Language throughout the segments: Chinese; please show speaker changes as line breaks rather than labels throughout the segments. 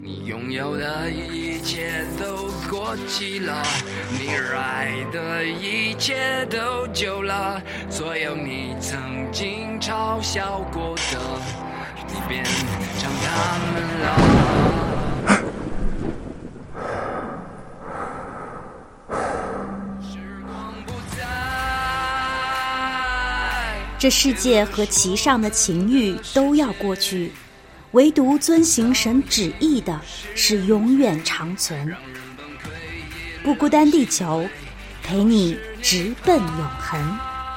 你拥有的一切都过期了，你热爱的一切都旧了，所有你曾经嘲笑过的，你变成他们了。时光不再，
这世界和其上的情欲都要过去，唯独遵行神旨意的是永远长存。不孤单地球，陪你直奔永恒。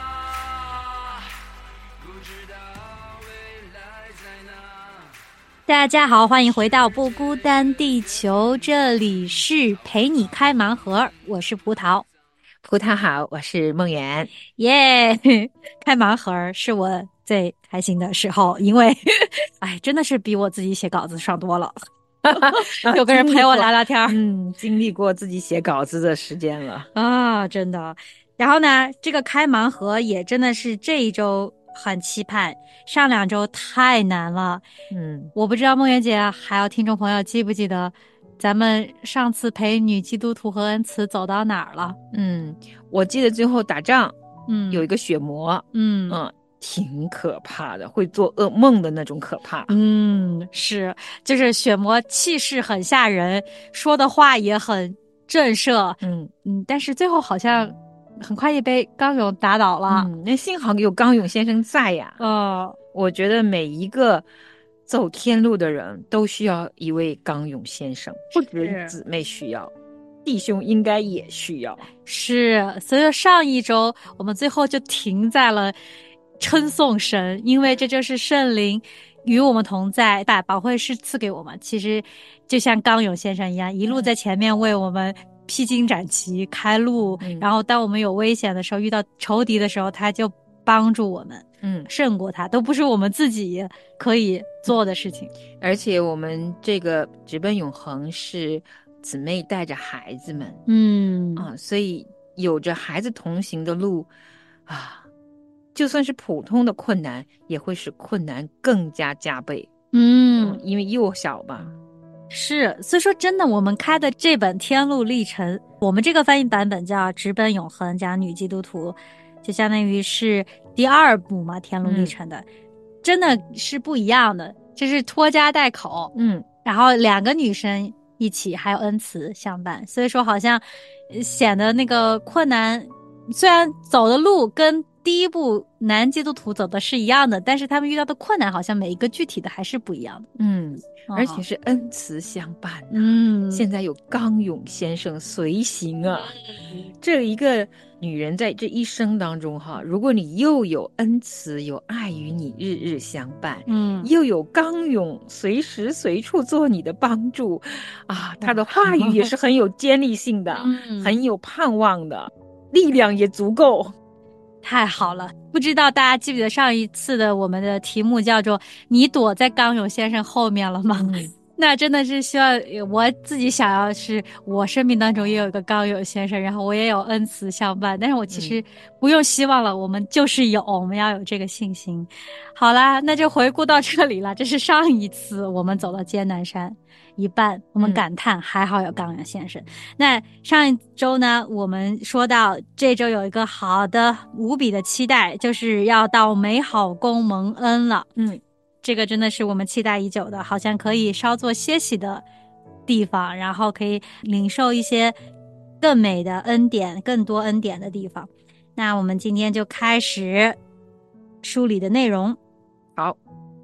大家好，欢迎回到不孤单地球，这里是陪你开盲盒，我是葡萄。
葡萄好，我是梦圆。
耶、开盲盒是我最开心的时候，因为真的是比我自己写稿子爽多了。有个人陪我聊聊天，
经历过自己写稿子的时间了
啊，真的。然后呢，这个开盲盒也真的是这一周很期盼，上2周太难了。我不知道梦圆姐还有听众朋友记不记得咱们上次陪女基督徒和恩慈走到哪儿了？
我记得最后打仗，有一个血魔，挺可怕的，会做噩梦的那种可怕。
是，就是血魔气势很吓人，说的话也很震慑。但是最后好像很快也被刚勇打倒了。
那幸好有刚勇先生在呀。我觉得每一个走天路的人都需要一位刚勇先生，不止姊妹需要，弟兄应该也需要。
是，所以上一周我们最后就停在了称颂神，因为这就是圣灵与我们同在，把宝贵师赐给我们。其实就像刚勇先生一样，一路在前面为我们披荆斩棘开路，然后当我们有危险的时候，遇到仇敌的时候，他就帮助我们，胜过他，都不是我们自己可以做的事情。
而且我们这个直奔永恒是姊妹带着孩子们，所以有着孩子同行的路就算是普通的困难，也会使困难更加加倍。因为幼小吧。
是，所以说真的，我们开的这本天路历程，我们这个翻译版本叫直奔永恒，讲女基督徒，就相当于是第2部嘛，天路历程的，真的是不一样的，就是拖家带口，然后2个女生一起，还有恩慈相伴，所以说好像显得那个困难，虽然走的路跟第1部男基督徒走的是一样的，但是他们遇到的困难好像每一个具体的还是不一样的。
而且是恩慈相伴现在有刚勇先生随行啊。这一个女人在这一生当中如果你又有恩慈有爱与你日日相伴，又有刚勇随时随处做你的帮助她的话语也是很有坚立性的，很有盼望的，力量也足够。
太好了，不知道大家记不记得上一次的我们的题目叫做你躲在刚勇先生后面了吗？那真的是希望我自己想要是我生命当中也有一个刚勇先生，然后我也有恩慈相伴，但是我其实不用希望了，我们就是有，我们要有这个信心。好啦，那就回顾到这里了，这是上一次我们走到艰难山一半，我们感叹还好有刚勇先生。那上一周呢，我们说到这周有一个好的无比的期待，就是要到美好宫蒙恩了。这个真的是我们期待已久的，好像可以稍作歇息的地方，然后可以领受一些更美的恩典，更多恩典的地方。那我们今天就开始书里的内容。
好。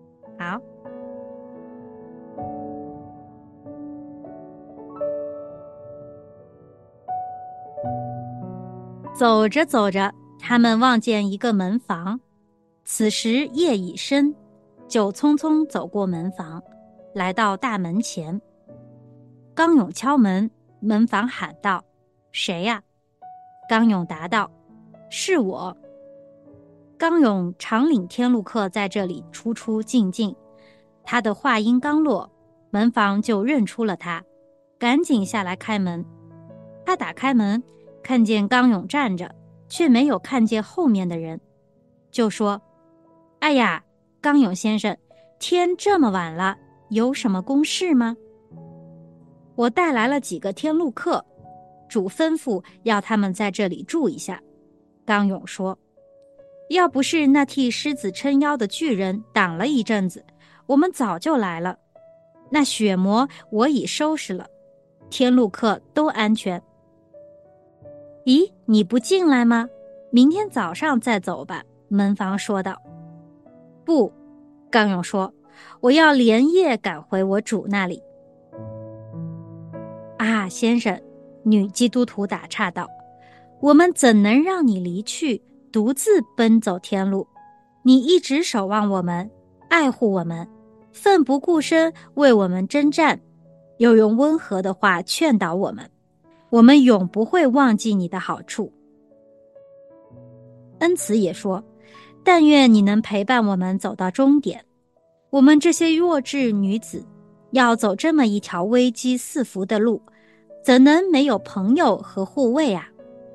走着走着，他们望见一个门房，此时夜已深，就匆匆走过门房，来到大门前。刚勇敲门，门房喊道：“谁呀？”刚勇答道：“是我。”刚勇常领天路客在这里出出进进，他的话音刚落，门房就认出了他，赶紧下来开门。他打开门，看见刚勇站着，却没有看见后面的人，就说：“哎呀，刚勇先生，天这么晚了，有什么公事吗？” 我带来了几个天路客，主吩咐要他们在这里住一下。刚勇说，要不是那替狮子撑腰的巨人挡了一阵子，我们早就来了。那血魔我已收拾了，天路客都安全。咦，你不进来吗？明天早上再走吧，门房说道。不，刚勇说，我要连夜赶回我主那里。啊，先生，女基督徒打岔道，我们怎能让你离去，独自奔走天路？你一直守望我们，爱护我们，奋不顾身为我们征战，又用温和的话劝导我们，我们永不会忘记你的好处。恩慈也说，但愿你能陪伴我们走到终点。我们这些弱智女子要走这么一条危机四伏的路，怎能没有朋友和护卫啊？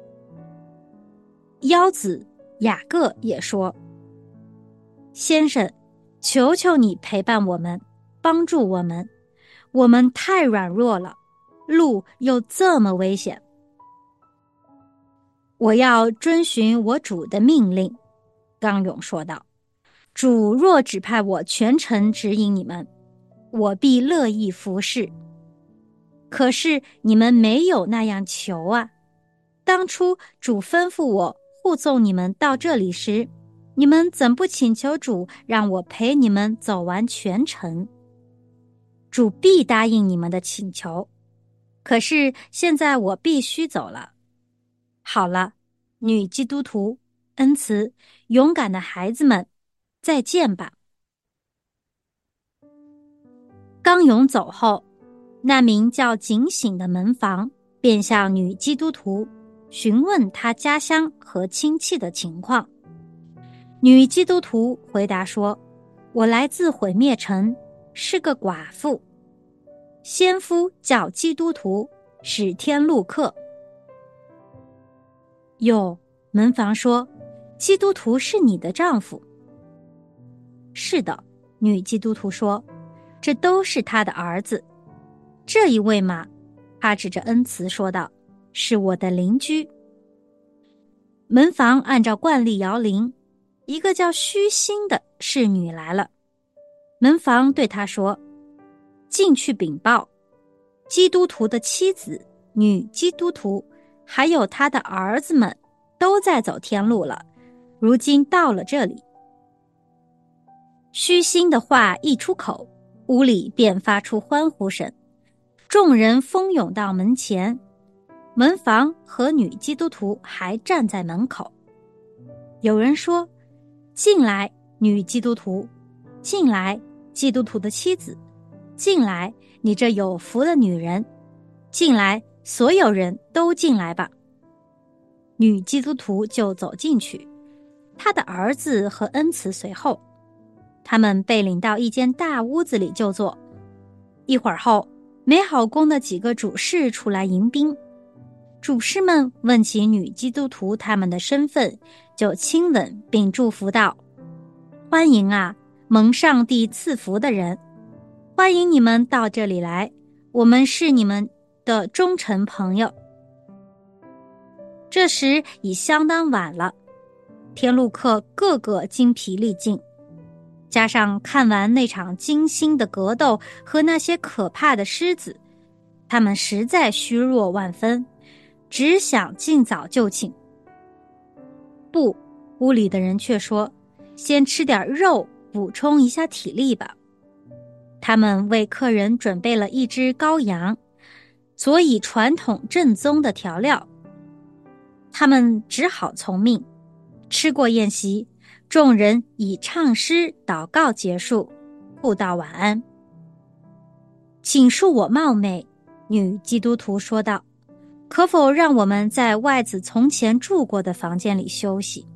妖子雅各也说，先生，求求你陪伴我们，帮助我们，我们太软弱了，路又这么危险。我要遵循我主的命令，刚勇说道，主若指派我全程指引你们，我必乐意服侍。可是你们没有那样求啊！当初主吩咐我护送你们到这里时，你们怎不请求主让我陪你们走完全程？主必答应你们的请求。可是现在我必须走了。好了，女基督徒、恩慈、勇敢的孩子们，再见吧。刚勇走后，那名叫警醒的门房便向女基督徒询问她家乡和亲戚的情况。女基督徒回答说，我来自毁灭城，是个寡妇。先夫叫基督徒，是天路客。哟，门房说，基督徒是你的丈夫？是的，女基督徒说，这都是他的儿子。这一位嘛，他指着恩慈说道，是我的邻居。门房按照惯例摇铃，一个叫虚心的侍女来了。门房对他说，进去禀报，基督徒的妻子、女基督徒还有他的儿子们都在走天路了，如今到了这里。虚心的话一出口，屋里便发出欢呼声，众人蜂拥到门前，门房和女基督徒还站在门口。有人说，进来，女基督徒，进来，基督徒的妻子，进来，你这有福的女人，进来，所有人都进来吧。女基督徒就走进去，她的儿子和恩慈随后，他们被领到一间大屋子里就坐。一会儿后，美好宫的几个主事出来迎宾。主事们问起女基督徒他们的身份，就亲吻并祝福道，欢迎啊，蒙上帝赐福的人，欢迎你们到这里来，我们是你们的忠诚朋友。这时已相当晚了，天路客个个精疲力尽，加上看完那场惊心的格斗和那些可怕的狮子，他们实在虚弱万分，只想尽早就寝。不，屋里的人却说，先吃点肉补充一下体力吧。他们为客人准备了一只羔羊，佐以传统正宗的调料。他们只好从命。吃过宴席，众人以唱诗祷告结束，互道晚安。请恕我冒昧，女基督徒说道，可否让我们在外子从前住过的房间里休息？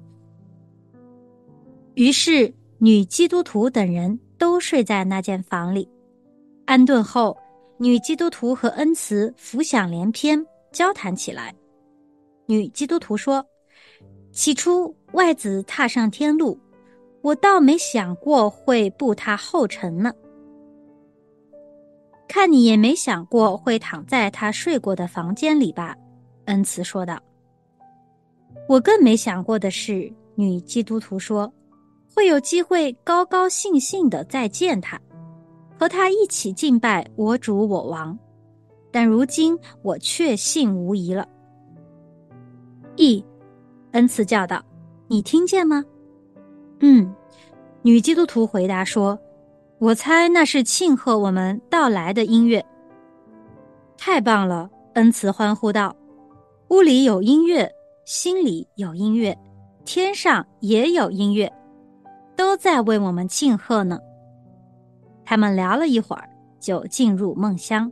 于是女基督徒等人都睡在那间房里。安顿后，女基督徒和恩慈浮想联翩，交谈起来。女基督徒说，起初外子踏上天路，我倒没想过会步他后尘呢。 看你也没想过会躺在他睡过的房间里吧？恩慈说道。我更没想过的是，女基督徒说，会有机会高高兴兴地再见他，和他一起敬拜我主我王。但如今我确信无疑了。恩慈叫道，你听见吗？女基督徒回答说，我猜那是庆贺我们到来的音乐。太棒了，恩慈欢呼道，屋里有音乐，心里有音乐，天上也有音乐，都在为我们庆贺呢。他们聊了一会儿，就进入梦乡。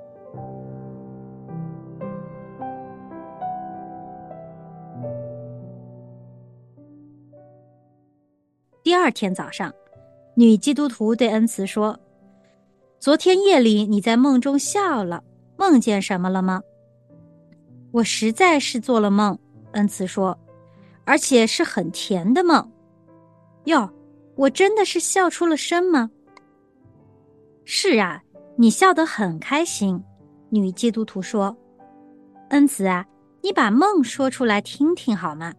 第二天早上，女基督徒对恩慈说，昨天夜里你在梦中笑了，梦见什么了吗？我实在是做了梦，恩慈说，而且是很甜的梦。哟，我真的是笑出了声吗？是啊，你笑得很开心，女基督徒说。恩慈啊，你把梦说出来听听好吗？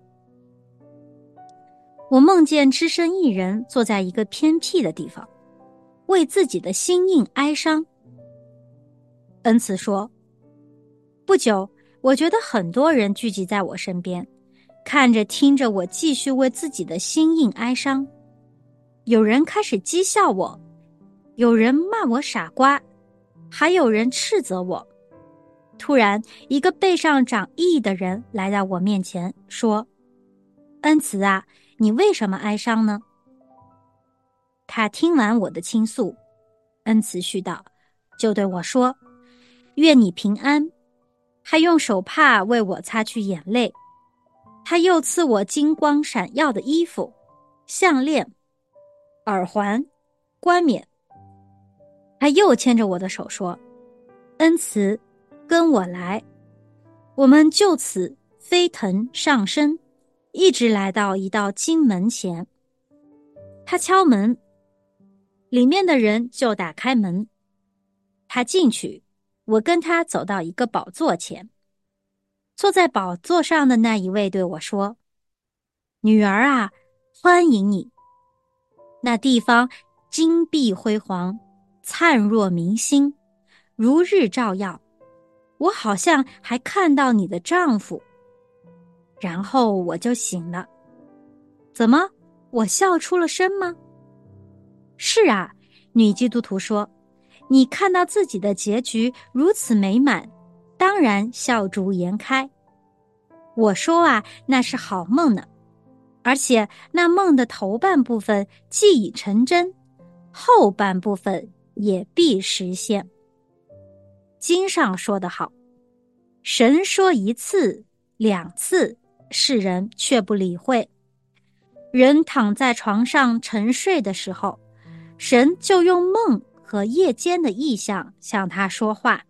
我梦见只身一人坐在一个偏僻的地方，为自己的心印哀伤。恩慈说，不久，我觉得很多人聚集在我身边，看着听着我继续为自己的心印哀伤。有人开始讥笑我，有人骂我傻瓜，还有人斥责我。突然，一个背上长癔的人来到我面前，说，恩慈啊，你为什么哀伤呢？他听完我的倾诉，恩慈絮道，就对我说，愿你平安，还用手帕为我擦去眼泪。他又赐我金光闪耀的衣服、项链、耳环、冠冕。他又牵着我的手说，恩慈，跟我来。我们就此飞腾上升，一直来到一道金门前。他敲门，里面的人就打开门。他进去，我跟他走到一个宝座前。坐在宝座上的那一位对我说，女儿啊，欢迎你。那地方金碧辉煌，灿若明星，如日照耀。我好像还看到你的丈夫。然后我就醒了。怎么，我笑出了声吗？是啊，女基督徒说，你看到自己的结局如此美满，当然笑逐颜开。我说啊，那是好梦呢，而且那梦的头半部分既已成真，后半部分也必实现。经上说得好，神说一次、两次，世人却不理会。人躺在床上沉睡的时候，神就用梦和夜间的异象向他说话。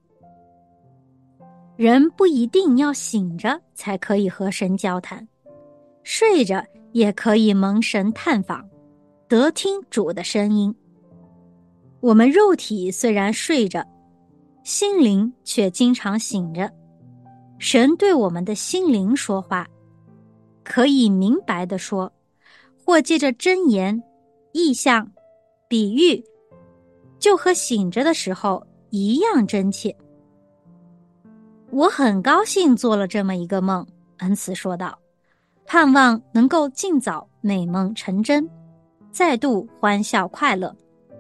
人不一定要醒着才可以和神交谈，睡着也可以蒙神探访，得听主的声音。我们肉体虽然睡着，心灵却经常醒着。神对我们的心灵说话，可以明白地说，或借着箴言、意象、比喻，就和醒着的时候一样真切。我很高兴做了这么一个梦，恩慈说道，盼望能够尽早美梦成真，再度欢笑快乐。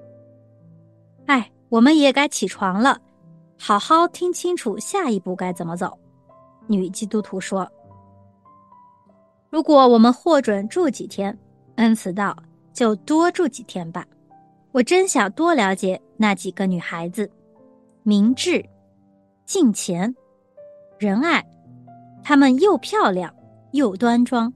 我们也该起床了，好好听清楚下一步该怎么走。女基督徒说，如果我们获准住几天，恩慈道，就多住几天吧。我真想多了解那几个女孩子，明智、敬虔、仁爱，她们又漂亮又端庄。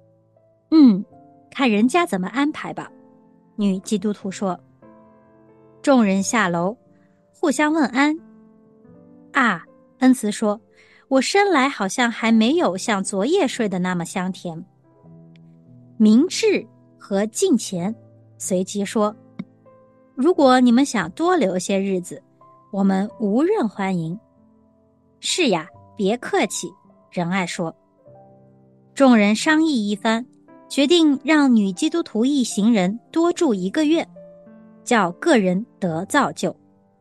看人家怎么安排吧。女基督徒说。众人下楼，互相问安。恩慈说，我生来好像还没有像昨夜睡的那么香甜。明智和敬虔随即说，如果你们想多留些日子， 我们无任欢迎。是呀，别客气，仁爱说。众人商议一番，决定让女基督徒一行人多住1个月，叫个人得造就。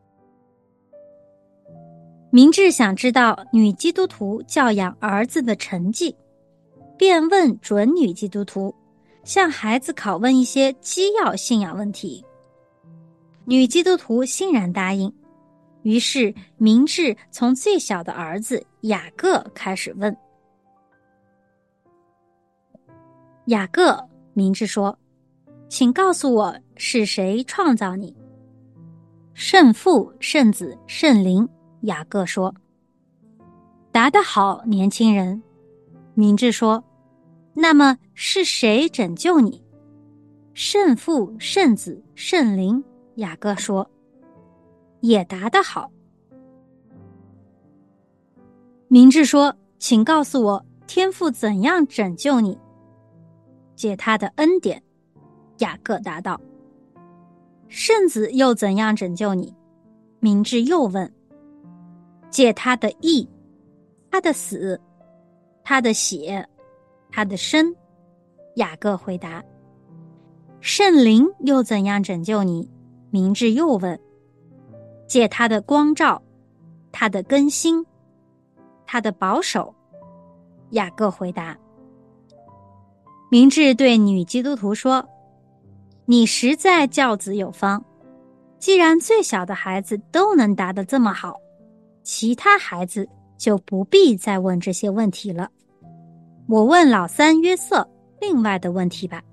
明智想知道女基督徒教养儿子的成绩，便问准女基督徒，向孩子拷问一些基要信仰问题。女基督徒欣然答应，于是明智从最小的儿子雅各开始问。雅各，明智说，请告诉我是谁创造你？圣父、圣子、圣灵，雅各说。答得好，年轻人。明智说，那么是谁拯救你？圣父、圣子、圣灵，雅各说。也答得好。明智说，请告诉我天父怎样拯救你？借他的恩典，雅各答道。圣子又怎样拯救你？明智又问。借他的义，他的死，他的血，他的生，雅各回答。圣灵又怎样拯救你？明智又问。借他的光照，他的更新，他的保守，雅各回答。明智对女基督徒说，你实在教子有方，既然最小的孩子都能答得这么好，其他孩子就不必再问这些问题了。我问老三约瑟另外的问题吧。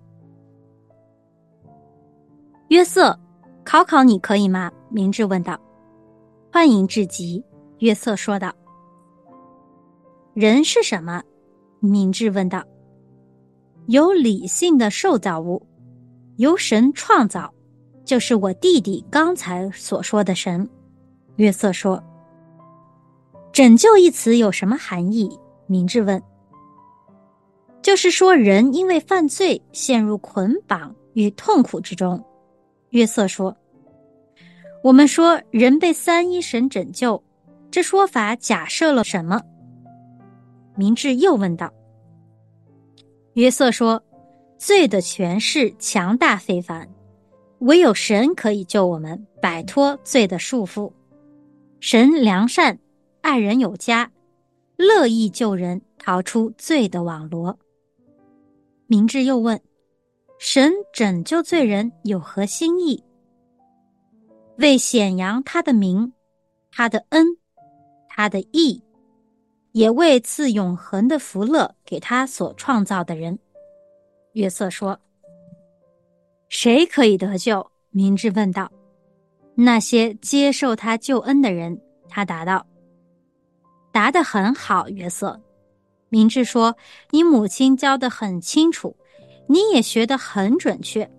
约瑟，考考你可以吗？明智问道。欢迎至极，约瑟说道。人是什么？明智问道。有理性的受造物，由神创造，就是我弟弟刚才所说的神。约瑟说。拯救一词有什么含义？明智问。就是说人因为犯罪陷入捆绑与痛苦之中。约瑟说。我们说人被三一神拯救，这说法假设了什么？明智又问道。约瑟说，罪的权势强大非凡，唯有神可以救我们摆脱罪的束缚。神良善，爱人有加，乐意救人逃出罪的网罗。明智又问，神拯救罪人有何心意？为显扬他的名，他的恩，他的义，也为赐永恒的福乐给他所创造的人。约瑟说。谁可以得救？明智问道。那些接受他救恩的人，他答道。答得很好，约瑟。明智说，你母亲教得很清楚，你也学得很准确。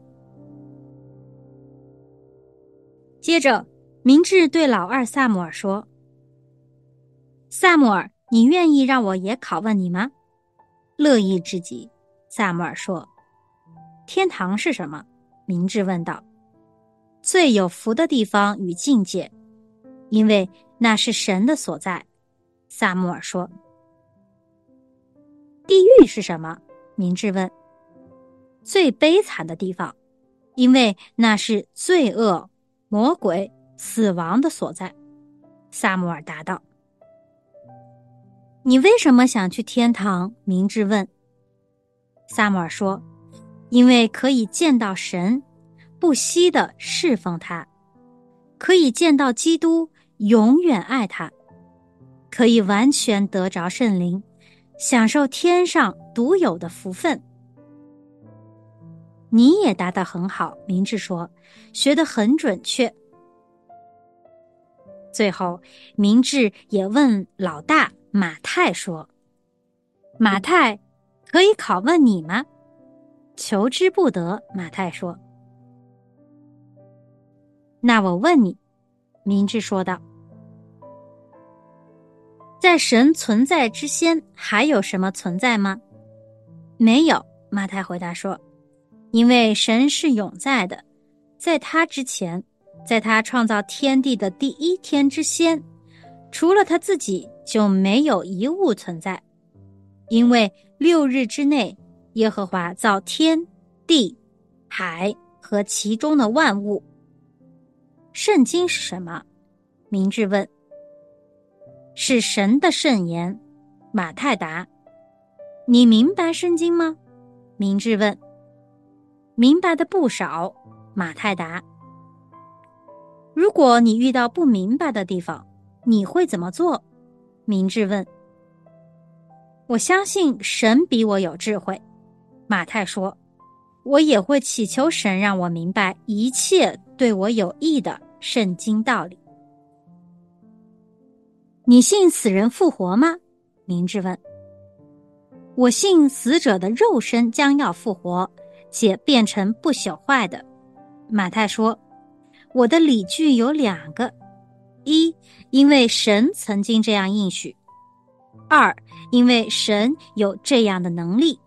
接着，明智对老二撒母耳说，撒母耳，你愿意让我也拷问你吗？乐意至极，撒母耳说。天堂是什么？明智问道。最有福的地方与境界，因为那是神的所在，撒母耳说。地狱是什么？明智问。最悲惨的地方，因为那是罪恶、魔鬼、死亡的所在，撒母耳答道。你为什么想去天堂？明智问。撒母耳说，因为可以见到神，不惜地侍奉他，可以见到基督，永远爱他，可以完全得着圣灵，享受天上独有的福分。你也答得很好，明智说，学得很准确。最后，明智也问老大马太说，马太，可以拷问你吗？求之不得，马太说。那我问你，明智说道。在神存在之先，还有什么存在吗？没有，马太回答说，因为神是永在的，在他之前在他创造天地的第一天之先，除了他自己就没有一物存在，因为6日之内，耶和华造天地海和其中的万物。圣经是什么？明智问。是神的圣言。马太答。你明白圣经吗？明智问。明白的不少。马太答。如果你遇到不明白的地方，你会怎么做？明智问。我相信神比我有智慧。马太说。我也会祈求神让我明白一切对我有益的圣经道理。你信死人复活吗？明智问。我信死者的肉身将要复活，且变成不朽坏的。马太说。我的理据有2个：一，因为神曾经这样应许；二，因为神有这样的能力。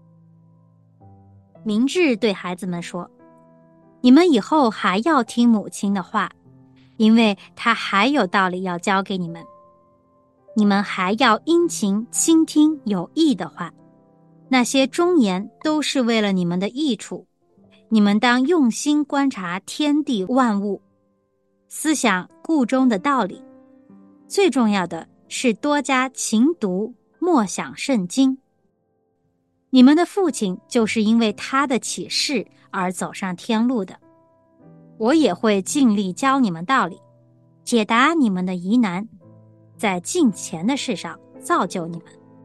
明智对孩子们说，你们以后还要听母亲的话，因为她还有道理要教给你们。你们还要殷勤倾听有益的话，那些忠言都是为了你们的益处。你们当用心观察天地万物，思想故中的道理。最重要的是多加勤读，默想圣经。你们的父亲就是因为他的启示而走上天路的。我也会尽力教你们道理，解答你们的疑难，在敬虔的事上造就你们。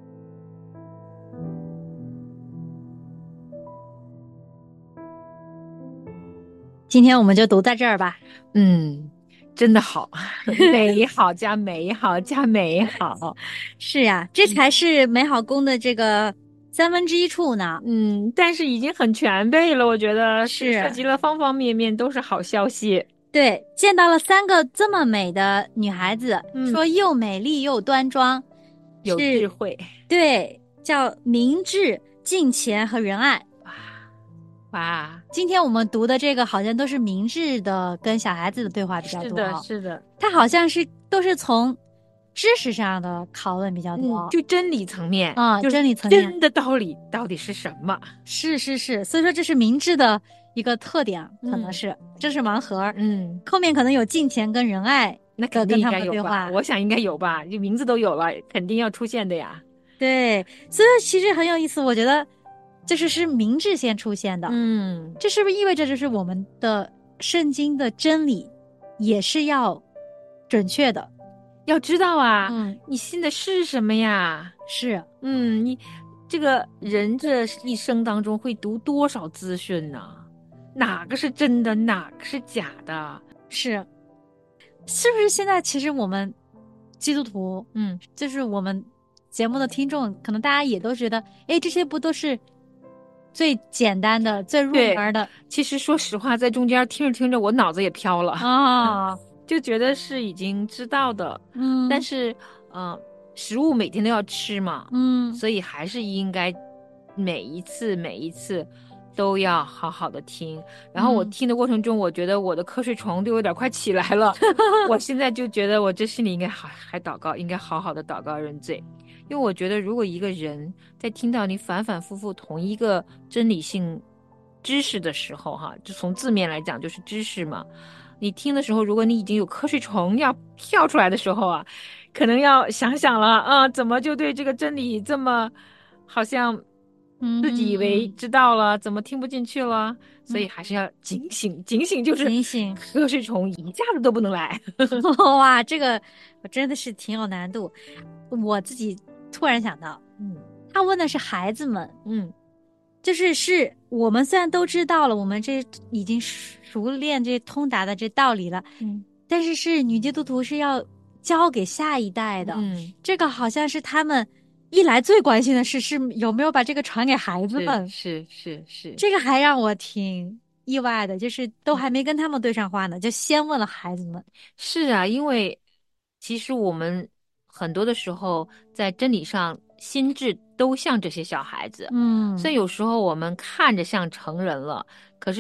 今天我们就读在这儿吧。
真的好，美好加美好加美好。
是呀，这才是美好宫的这个1/3处呢。
但是已经很全备了，我觉得
是
涉及了方方面面，都是好消息。
对，见到了3个这么美的女孩子，说又美丽又端庄，
有智慧。
对，叫明智、敬虔和仁爱。
哇，
今天我们读的这个好像都是明智的跟小孩子的对话比较多。
是的，是的，
他好像都是从知识上的讨论比较多，
就真理层面
啊，真理层面，
真的道理到底是什么？
是，所以说这是明智的一个特点，可能是知识盲盒。后面可能有敬虔跟仁爱，
那肯定应该
有吧？
我想应该有吧，就名字都有了，肯定要出现的呀。
对，所以其实很有意思，我觉得是明智先出现的。这是不是意味着就是我们的圣经的真理也是要准确的？
要知道啊，你信的是什么呀？
是，
你这个人这一生当中会读多少资讯呢？哪个是真的，哪个是假的？
是不是现在其实我们基督徒，就是我们节目的听众，可能大家也都觉得，这些不都是最简单的、最入门的？
其实说实话，在中间听着听着，我脑子也飘了
啊。
就觉得是已经知道的，但是，食物每天都要吃嘛，所以还是应该每一次都要好好的听。然后我听的过程中，我觉得我的瞌睡虫都有点快起来了。我现在就觉得我这心里应该还祷告，应该好好的祷告认罪，因为我觉得如果一个人在听到你反反复复同一个真理性知识的时候，就从字面来讲就是知识嘛。你听的时候，如果你已经有瞌睡虫要跳出来的时候啊，可能要想想了啊，怎么就对这个真理这么好像自己以为知道了，怎么听不进去了？所以还是要警醒，就是
警醒，
瞌睡虫一下子都不能来。
哇，这个我真的是挺有难度。我自己突然想到，他问的是孩子们，就是我们虽然都知道了，我们这已经熟练这通达的这道理了，但是女基督徒是要教给下一代的，这个好像是他们一来最关心的是有没有把这个传给孩子们，
是，
这个还让我挺意外的，就是都还没跟他们对上话呢，就先问了孩子们。
是啊，因为其实我们很多的时候在真理上心智都像这些小孩子，虽然有时候我们看着像成人了，可是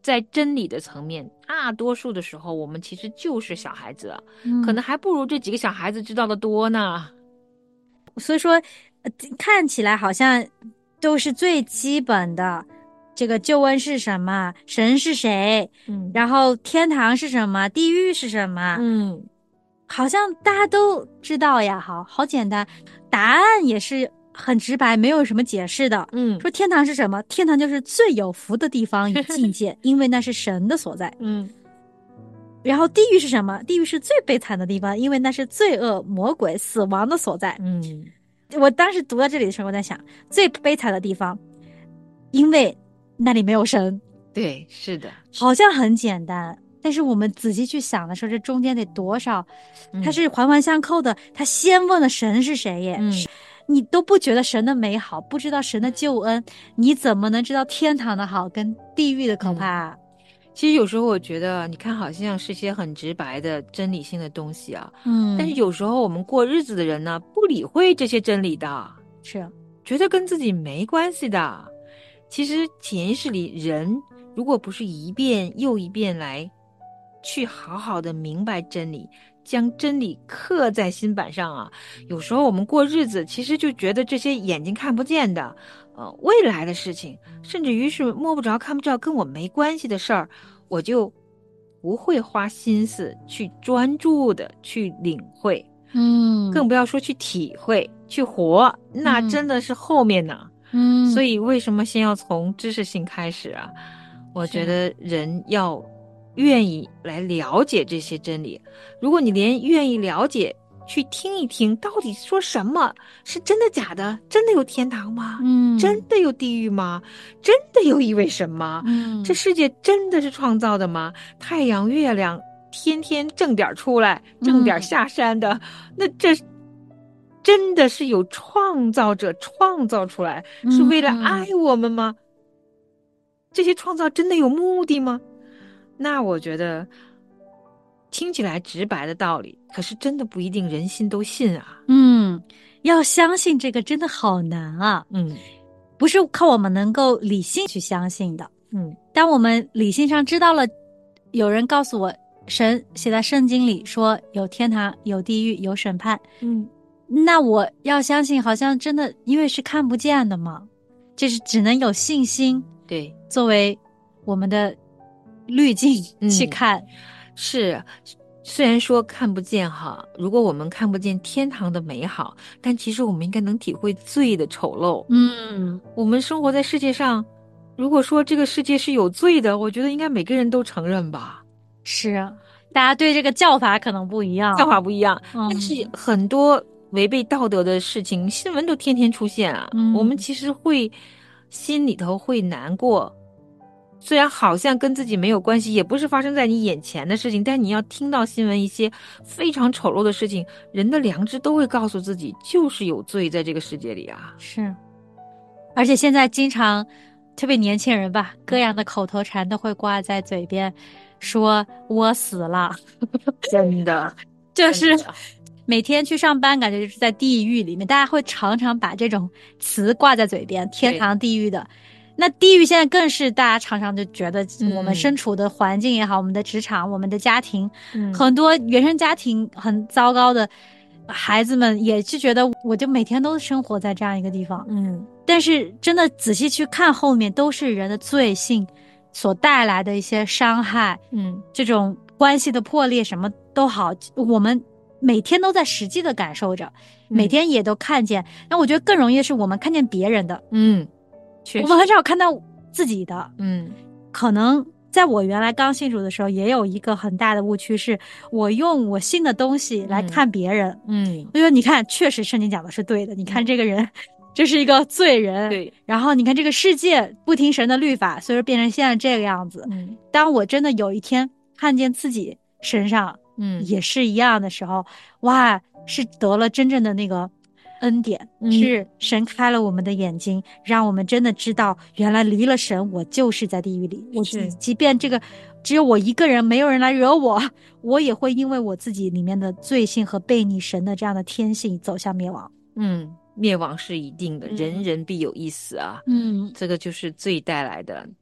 在真理的层面，大多数的时候我们其实就是小孩子，可能还不如这几个小孩子知道的多呢。
所以说，看起来好像都是最基本的，这个救恩是什么，神是谁，然后天堂是什么，地狱是什么，好像大家都知道呀，好简单，答案也是很直白，没有什么解释的。说天堂是什么？天堂就是最有福的地方与境界，因为那是神的所在。然后地狱是什么？地狱是最悲惨的地方，因为那是罪恶、魔鬼、死亡的所在。我当时读到这里的时候，我在想，最悲惨的地方，因为那里没有神。
对，是的，
好像很简单，但是我们仔细去想的时候，这中间得多少？它是环环相扣的。他先问了神是谁耶？你都不觉得神的美好，不知道神的救恩，你怎么能知道天堂的好跟地狱的可怕？
其实有时候我觉得，你看好像是些很直白的真理性的东西啊，但是有时候我们过日子的人呢，不理会这些真理的，
是
觉得跟自己没关系的。其实潜意识里，人如果不是一遍又一遍来去好好的明白真理，将真理刻在心板上啊，有时候我们过日子其实就觉得这些眼睛看不见的未来的事情，甚至于是摸不着看不着跟我没关系的事儿，我就不会花心思去专注的去领会，更不要说去体会去活，那真的是后面呢。所以为什么先要从知识性开始啊？我觉得人要愿意来了解这些真理，如果你连愿意了解去听一听到底说什么，是真的假的，真的有天堂吗？真的有地狱吗？真的有一位神吗？这世界真的是创造的吗？太阳月亮天天正点出来正点下山的，那这真的是有创造者创造出来，是为了爱我们吗？这些创造真的有目的吗？那我觉得听起来直白的道理，可是真的不一定人心都信啊。
要相信这个真的好难啊。不是靠我们能够理性去相信的。当我们理性上知道了，有人告诉我神写在圣经里说有天堂有地狱有审判，那我要相信，好像真的因为是看不见的嘛，就是只能有信心，
对，
作为我们的滤镜去看。
是，虽然说看不见哈，如果我们看不见天堂的美好，但其实我们应该能体会罪的丑陋。我们生活在世界上，如果说这个世界是有罪的，我觉得应该每个人都承认吧。
是，大家对这个叫法可能不一样，
叫法不一样，但是很多违背道德的事情，新闻都天天出现啊。我们其实会心里头会难过，虽然好像跟自己没有关系，也不是发生在你眼前的事情，但你要听到新闻一些非常丑陋的事情，人的良知都会告诉自己，就是有罪在这个世界里啊。
是，而且现在经常，特别年轻人吧，各样的口头禅都会挂在嘴边，说我死了。
真的，
就是每天去上班，感觉就是在地狱里面，大家会常常把这种词挂在嘴边，天堂地狱的。那地狱现在更是大家常常就觉得我们身处的环境也好，我们的职场，我们的家庭，很多原生家庭很糟糕的孩子们也是觉得我就每天都生活在这样一个地方。但是真的仔细去看，后面都是人的罪性所带来的一些伤害，这种关系的破裂什么都好，我们每天都在实际的感受着，每天也都看见。那我觉得更容易的是我们看见别人的，我们很少看到自己的。可能在我原来刚信主的时候，也有一个很大的误区，是我用我信的东西来看别人。我觉得你看，确实圣经讲的是对的。你看这个人，这是一个罪人。
对。
然后你看这个世界不听神的律法，所以说变成现在这个样子。当我真的有一天看见自己身上，也是一样的时候，哇，是得了真正的那个恩典，是神开了我们的眼睛，让我们真的知道，原来离了神，我就是在地狱里。我即便这个只有我一个人，没有人来惹我，我也会因为我自己里面的罪性和背逆神的这样的天性走向灭亡。
灭亡是一定的，人人必有一死啊。这个就是罪带来的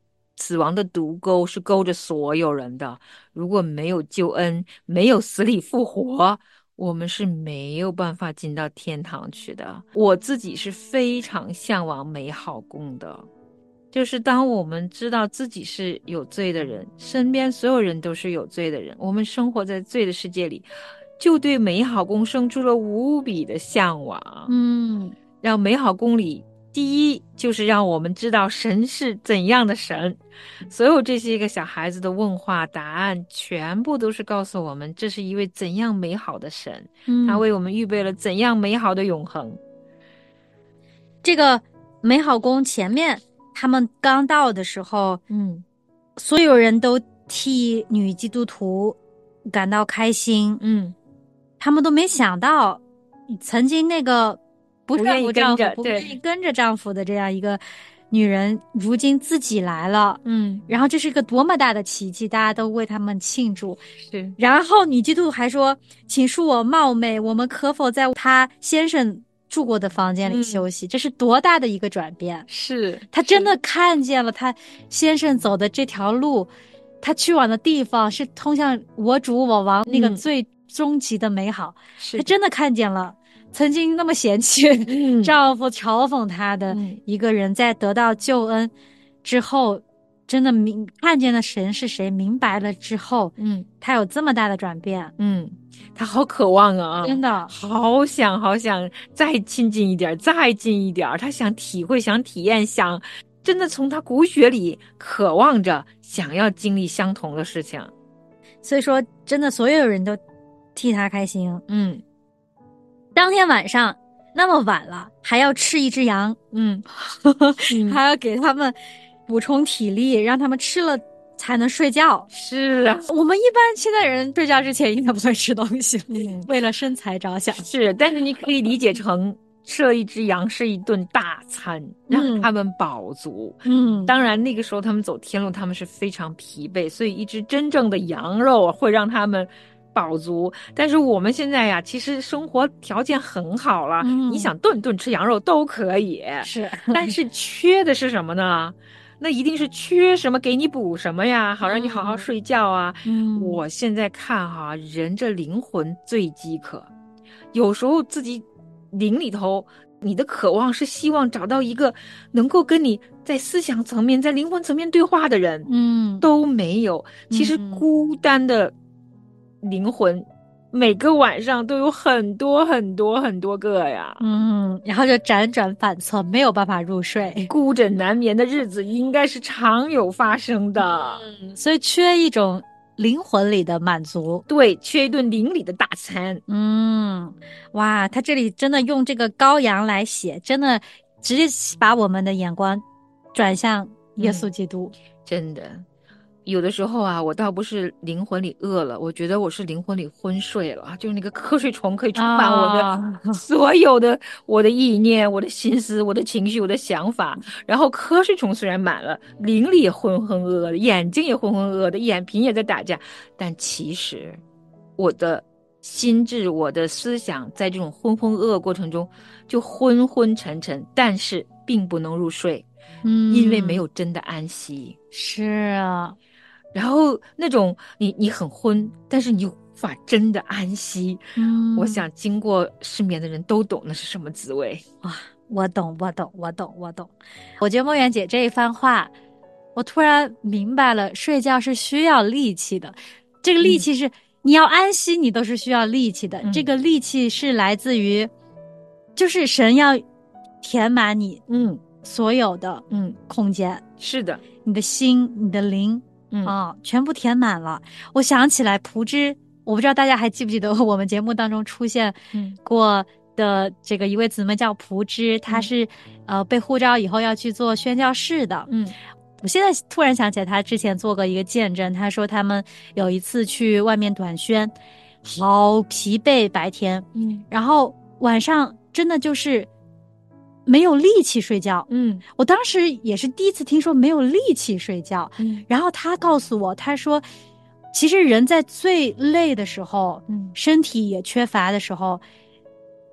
死亡的毒钩是勾着所有人的。如果没有救恩，没有死里复活，我们是没有办法进到天堂去的。我自己是非常向往美好宫的，就是当我们知道自己是有罪的人，身边所有人都是有罪的人，我们生活在罪的世界里，就对美好宫生出了无比的向往。让美好宫里，第一就是让我们知道神是怎样的神，所有这些个小孩子的问话答案全部都是告诉我们这是一位怎样美好的神，他为我们预备了怎样美好的永恒。
这个美好宫前面他们刚到的时候，所有人都替女基督徒感到开心，他们都没想到曾经那个不愿意跟着丈夫的这样一个女人，如今自己来了，然后这是一个多么大的奇迹，大家都为他们庆祝。
是，
然后女基督还说：“请恕我冒昧，我们可否在她先生住过的房间里休息？”这是多大的一个转变！
是，
她真的看见了她先生走的这条路，他去往的地方是通向我主我王那个最终极的美好。她真的看见了。曾经那么嫌弃丈夫嘲讽她的一个人，在得到救恩之后，真的看见了神是谁，明白了之后，她有这么大的转变，
她好渴望啊，
真的
好想再亲近一点，再近一点，她想体会，想体验，想真的从她骨血里渴望着，想要经历相同的事情。
所以说，真的所有人都替她开心。当天晚上那么晚了，还要吃一只羊，还要给他们补充体力，让他们吃了才能睡觉。
是啊，
我们一般现在人睡觉之前应该不会吃东西，为了身材着想。
是，但是你可以理解成吃了一只羊是一顿大餐，让他们饱足。当然那个时候他们走天路，他们是非常疲惫，所以一只真正的羊肉会让他们饱足。但是我们现在呀，其实生活条件很好了，你想顿顿吃羊肉都可以。
是，
但是缺的是什么呢？那一定是缺什么给你补什么呀，好让你好好睡觉啊。我现在看哈，人这灵魂最饥渴，有时候自己灵里头你的渴望是希望找到一个能够跟你在思想层面在灵魂层面对话的人，都没有。其实孤单的灵魂每个晚上都有很多很多很多个呀，
然后就辗转反侧，没有办法入睡，
孤枕难眠的日子应该是常有发生的。
所以缺一种灵魂里的满足，
对，缺一顿灵里的大餐。
哇，他这里真的用这个羔羊来写，真的直接把我们的眼光转向耶稣基督。
真的有的时候啊，我倒不是灵魂里饿了，我觉得我是灵魂里昏睡了，就是那个瞌睡虫可以充满我的所有的我的意念，我的心思，我的情绪，我的想法。然后瞌睡虫虽然满了，灵里也浑浑噩噩的，眼睛也浑浑噩噩的，眼皮也在打架，但其实我的心智，我的思想在这种浑浑噩噩过程中就昏昏沉沉，但是并不能入睡，因为没有真的安息。
是啊，
然后那种你很昏，但是你无法真的安息。我想经过失眠的人都懂那是什么滋味。
哇，我懂。我觉得梦圆姐这一番话，我突然明白了，睡觉是需要力气的。这个力气是你要安息，你都是需要力气的。这个力气是来自于，就是神要填满你所有的空间。
是的，
你的心，你的灵。全部填满了。我想起来蒲枝，我不知道大家还记不记得我们节目当中出现过的这个一位姊妹叫蒲枝，她是被呼召以后要去做宣教士的。我现在突然想起来，她之前做过一个见证，她说他们有一次去外面短宣，好疲惫白天，然后晚上真的就是没有力气睡觉。我当时也是第一次听说没有力气睡觉。然后他告诉我，他说其实人在最累的时候，身体也缺乏的时候，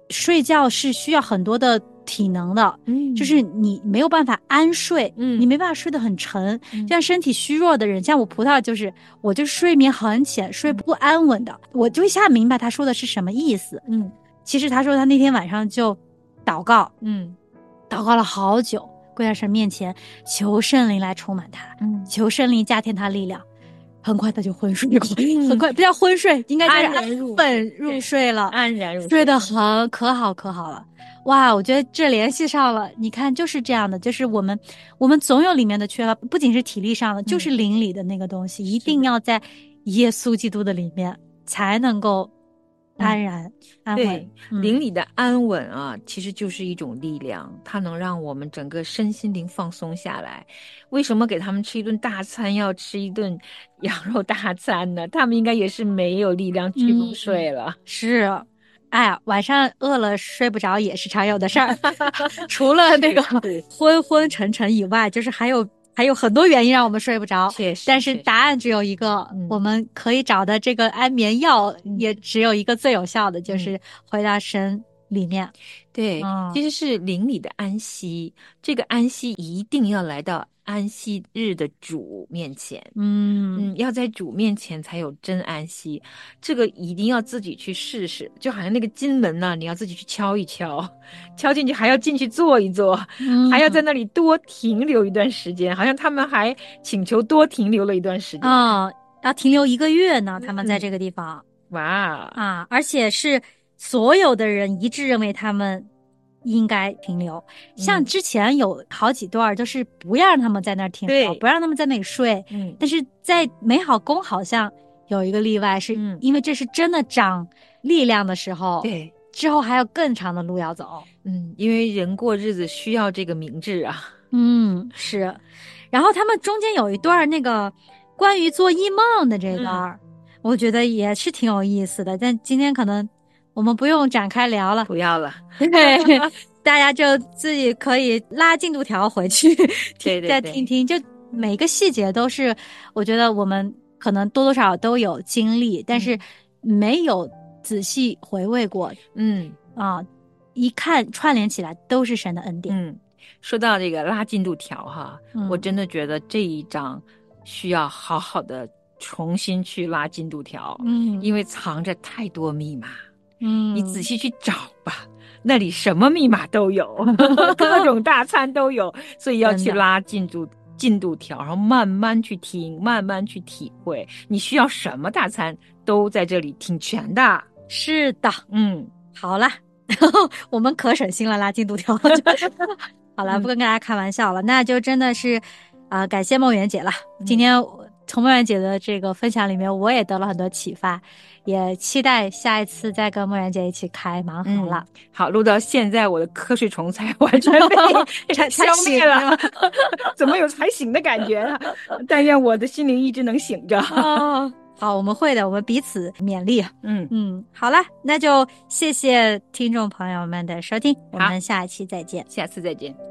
睡觉是需要很多的体能的，就是你没有办法安睡，你没办法睡得很沉，像身体虚弱的人，像我葡萄我就睡眠很浅，睡不安稳的，我就一下明白他说的是什么意思。其实他说他那天晚上就祷告，祷告了好久，跪在神面前求圣灵来充满他，求圣灵加添他力量。很快他就昏睡过，很快不叫昏睡，应该就是安稳入睡了，
安然入睡，
睡得可好了。哇，我觉得这联系上了，你看就是这样的，就是我们总有里面的缺乏，不仅是体力上的，就是灵里的那个东西，一定要在耶稣基督的里面才能够安然安稳。
对，灵里的安稳啊，其实就是一种力量，它能让我们整个身心灵放松下来。为什么给他们吃一顿大餐要吃一顿羊肉大餐呢？他们应该也是没有力量去入睡了。
是，哎呀，晚上饿了睡不着也是常有的事儿。除了那个昏沉沉以外，就是还有很多原因让我们睡不着。
确实，
但是答案只有一个，我们可以找的这个安眠药也只有一个最有效的，就是回到神里面。
对，其实是灵里的安息，这个安息一定要来到安息日的主面前。要在主面前才有真安息，这个一定要自己去试试，就好像那个金门呢，你要自己去敲一敲，敲进去还要进去坐一坐，还要在那里多停留一段时间，好像他们还请求多停留了一段时间
要停留1个月呢，他们在这个地方。
哇
啊，而且是所有的人一致认为他们应该停留。像之前有好几段就是不要让他们在那儿停留，不让他们在那里睡。但是在美好宫好像有一个例外，是因为这是真的长力量的时候。
对，
之后还有更长的路要走。
因为人过日子需要这个明智啊。
是。然后他们中间有一段那个关于做异梦的这段，我觉得也是挺有意思的，但今天可能我们不用展开聊了，
不要了。
对，大家就自己可以拉进度条回去再听听，就每个细节都是，我觉得我们可能多多少少都有经历，但是没有仔细回味过。一看串联起来都是神的恩典。
说到这个拉进度条哈，我真的觉得这一章需要好好的重新去拉进度条，因为藏着太多密码。你仔细去找吧，那里什么密码都有，各种大餐都有，所以要去拉进度条，然后慢慢去听，慢慢去体会，你需要什么大餐都在这里挺全的。
是的，好了，我们可省心了，拉进度条。好了，不跟大家开玩笑了，那就真的是感谢梦圆姐了。今天从梦圆姐的这个分享里面，我也得了很多启发，也期待下一次再跟梦圆姐一起开盲盒了。
好，录到现在我的瞌睡虫才完全被消灭了，怎么有才醒的感觉呢？但愿我的心灵一直能醒着。
好，我们会的，我们彼此勉励。好了，那就谢谢听众朋友们的收听，我们下一期再见。
下次再见。